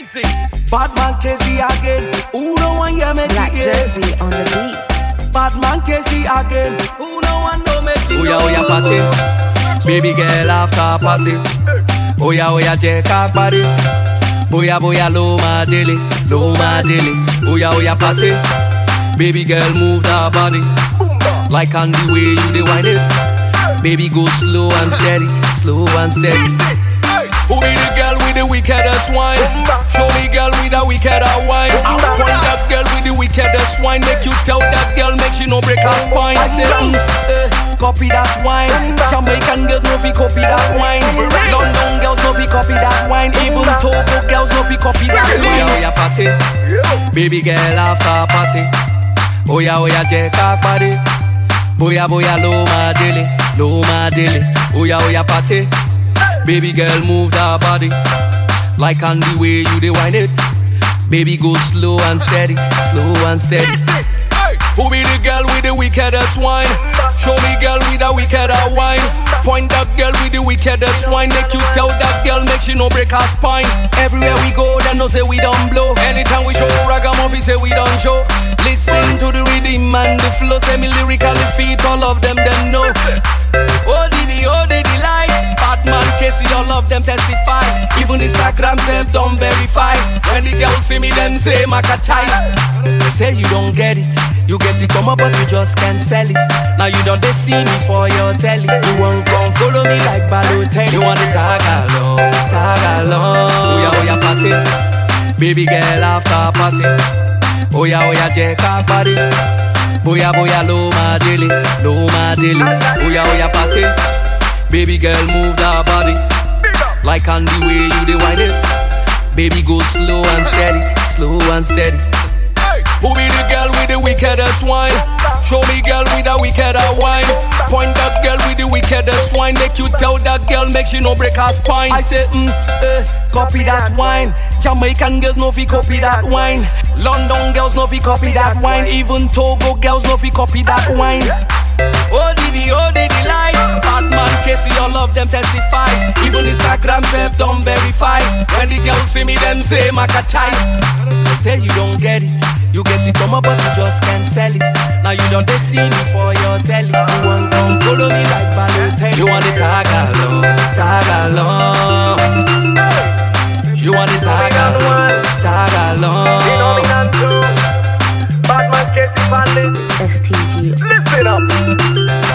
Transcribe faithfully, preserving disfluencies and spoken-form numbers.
Easy. Bad man Casey again. Who no one hear me Black again? Jersey on the beat. Bad man Casey again. Who no one know me again? Oh yeah, oh yeah, party. Baby girl after party. Oh yeah, oh yeah, Jeka party. Boya boya low my daily, low my daily. Oh yeah, oh yeah, party. Baby girl move that body like on the way you dey wind it. Baby go slow and steady, slow and steady. Who be the girl with the wickedest wine? Show me girl with the wickedest wine. Point that girl with the wickedest wine. Make you tell that girl, make she no break her spine. I say, mm, eh, copy that wine. Jamaican girls no fi copy that wine. London girls no fi copy that wine. Even Togo girls no fi copy that wine. Oh yeah, oh yeah, party. Baby girl after party. Oh yeah, oh yeah, Jeka party. Boya boya low my daily, low my daily. Oh yeah, oh yeah, party. Baby girl move that body like on the way you dey wind it. Baby go slow and steady, slow and steady. Hey, who be the girl with the wickedest wine? Show me girl with the wickedest wine. Point that girl with the wickedest wine. Make you tell that girl, make she no break her spine. Everywhere we go, they know say we don't blow. Anytime we show ragamuffin, say we don't show. Listen to the rhythm and the flow. Say me lyrically feet, all of them them know. Oh diddy, oh diddy like Batman, Casey, all of them testify. Even Instagram them don't verify. When the girls see me, them say Makatai. They say you don't get it. You get it come up but you just can't sell it. Now you don't they see me for your telly. You won't come follow me like Balotelli. You want to tag along, tag along. Oh yeah, oh yeah, party. Baby girl after party. Oh yeah, oh yeah, Jeka party. Boya boya low my daily, low my daily. Oh yeah, oh yeah, party. Baby girl move that body like on the way you dey wind it. Baby go slow and steady, slow and steady. Hey, who be the girl with the wickedest wine? Show me girl with the wickedest wine. Point that girl with the wickedest wine. Make you tell that girl, make she no break her spine. I say, mm, eh, copy that wine. Jamaican girls no fi copy that wine. London girls no fi copy that wine. Even Togo girls no fi copy that wine. Oh diddy, oh diddy like Batman, Casey, all of them testify. Even Instagram self don't verify. When the girls see me, them say Makatai. They say you don't get it. You get it come up but you just can't sell it. Now you don't they see me for your telly. You want come follow me like Balotelli. You want the tag along, tag along. You want the tag along, tag along. Batman, Casey, Van It's S T V. Listen up.